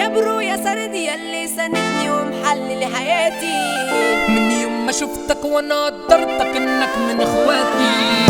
برو يا سندي ياللي سندني ومحلل حياتي. من يوم ما شفتك وانا قدرتك انك من اخواتي.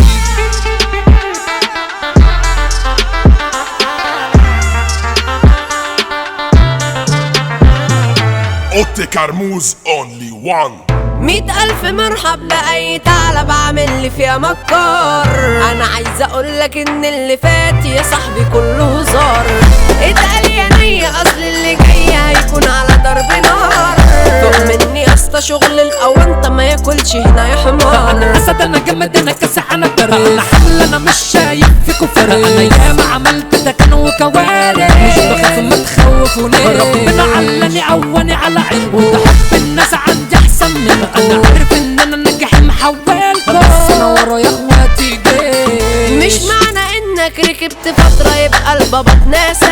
اوتي كرموز اونلي وان. 100,000 مرحب لأي ثعلب عامل لي فيها مكار. أنا عايزة أقولك إن اللي فات يا صاحبي كله هزار. اتقل يا نية أصل اللي جاي هيكون على ضرب نار. فوق مني يا اسطى شغل الأونطة ما ياكلش هنا يا حمار. انا اسد انا جمد انا كاسح انا برق. انا حمل انا مش شايف فيكوا فرق. انا ياما عملت ده كان وكوارث. مش بخاف ما تخوفوني. ربنا علاني عواني على عين. وده حب الناس عندي احسن منك. انا عارف ان انا ناجح محولكم. بس انا ورا يا اخواتي جيش. مش معنى انك ركبت فترة يبقى البابا اتناسى.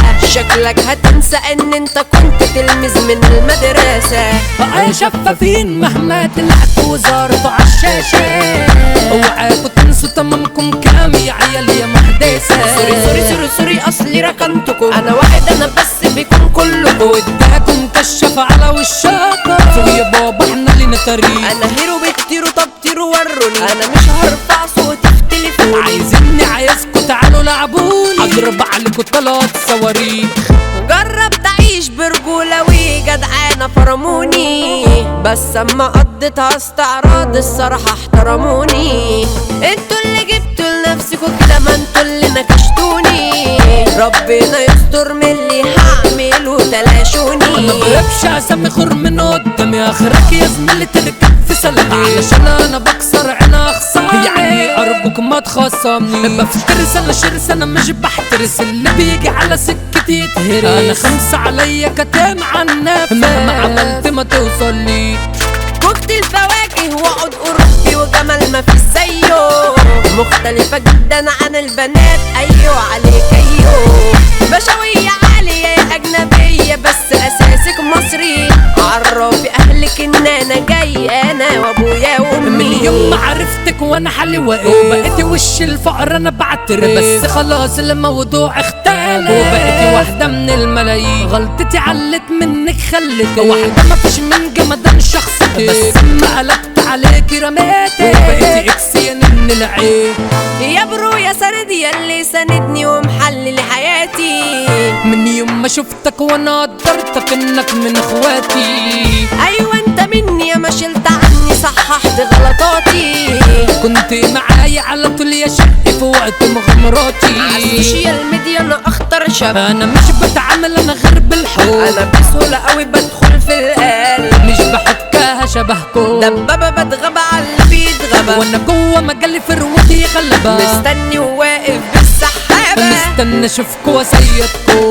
شكلك هتنسى ان انت كنت تلميذ من المدرسة. يا شفافين مهما طلعت وزارته عالشاشة. اوعاكوا تنسوا تمامكم كام يا عيال يا محدثة. سوري اصلي رقمتكم. انا واحد انا بس بيكون كلكم. واداكم كشف على وشاكم. فوق يا بابا احنا لينا طريق. انا هيرو بتطيروا طب طيروا وروني. انا مش هرفع صوتي في تليفوني. عايزيني عايزكوا تعالوا لعبوني. اضرب عليكوا 3 صواريخ. جرب تعيش برجولة وجدعانة فرموني. بس اما قضيتها استعراض الصراحة احترموني. انتوا اللي جبتوا لنفسكوا كده ما انتوا اللي نكشتوني. ربنا يستر من اللي هعمله تلاشوني. ما بقربش اسمي خر من قدامي. اخرك يا زميلي تركب في سلامي. علشان انا بكسر عينا اخصامي. يعني ارجوك ما تخصمني. بفترس انا شرس انا مش بحترس. اللي بيجي على سكتي يتهرس. انا 5 عليا كتام عن نفسي. مهما عملت ما توصلي. كوكتيل فواكه وعود اوروبي وجمال ما فيش زيه. مختلفة جدا عن البنات ايوه عليك ايوه. بشوية عالية يا اجنبية بس اساسك مصري. عرفي اهلك ان انا جاي انا وابويا وامي. من يوم ما عرفتك وانا حالي واقف. وبقيتي وش الفقر انا بعترف. بس خلاص الموضوع اختلف. وبقيتي واحدة من الملايين. غلطتي علت منك خلتك واحدة ما فيش من جمدان شخصيتك. بس ما قلبت عليكي رميتك. وبقيتي اكس يا نن العين. يا برو يا سندي ياللي سندني ومحلل حياتي. من يوم ما شفتك وانا قدرتك انك من اخواتي. ايوه انت مني يا ما شلت عني صححت غلطاتي. كنت معايا على طول يا شقي في وقت مغامراتي. عالسوشيال ميديا انا اخطر شاب. انا مش بتعامل انا غير بالحب. انا بسهولة قوي بدخل في القلب. مش بحكها شبهكم. دبابة بتغبى على اللي بيتغبى. وانا جوه مجالي فروتي غلبة. مستني وواقف بالسحابة. مستني اشوفكوا واسيدكوا.